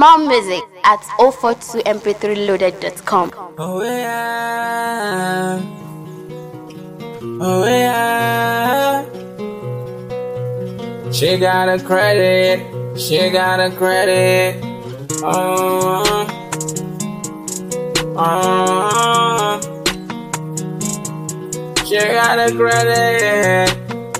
More music at 042mp3loaded.com. Oh yeah, oh yeah. She got a credit, she got a credit. She got a credit.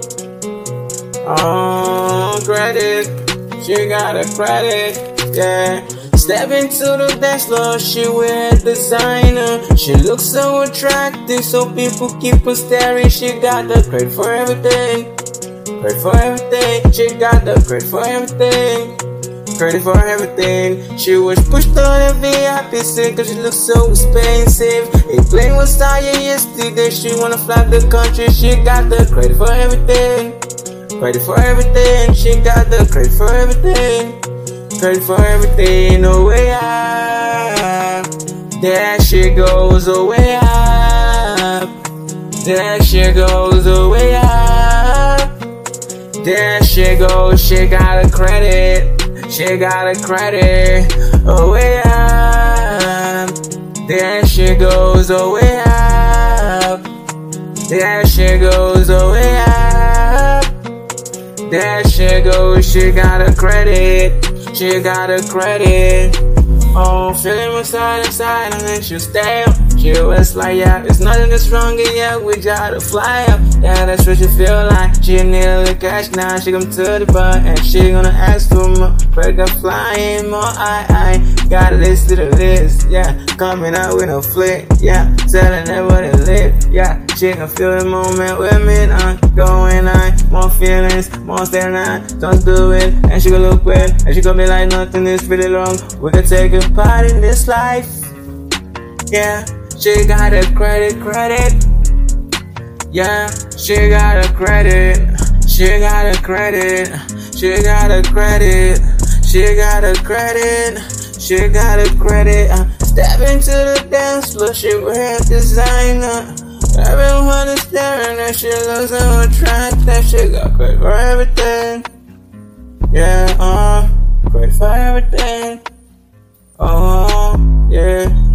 Credit. She got a credit. Yeah. Step into the dance floor, she wear designer. She looks so attractive, so people keep on staring. She got the credit for everything. Credit for everything. She got the credit for everything. Credit for everything. She was pushed on the VIP seat cause she looks so expensive. A plane was tired yesterday, she wanna fly the country. She got the credit for everything. Credit for everything. She got the credit for everything. Credit for everything. Oh way up. There she goes, oh way up. There she goes, oh way up. There she goes, she got a credit. She got a credit, oh way up. There she goes, oh way up. There she goes, oh way up. There she goes, she got a credit. She got a credit. Oh, feeling inside, and then she'll stay up. She was like, yeah, there's nothing that's wrong, and yeah, we gotta fly up. Yeah, that's what she feel like. She need a little cash now, she come to the bar, and she gonna ask for more. Break up flying more, I got a list to the list, yeah. Coming out with a flick, yeah. Telling her what it live, yeah. She can feel the moment with me, going on. More feelings, more staring on. Don't do it, and she gonna look weird, and she gonna be like, nothing is really wrong. We can take a part in this life, yeah. She got a credit. Yeah, she got a credit. She got a credit. She got a credit. She got a credit. She got a credit. Step into the dance floor, she wear designer. Everyone is staring at she looks so attractive. She got credit for everything. Yeah, credit for everything. Oh, yeah.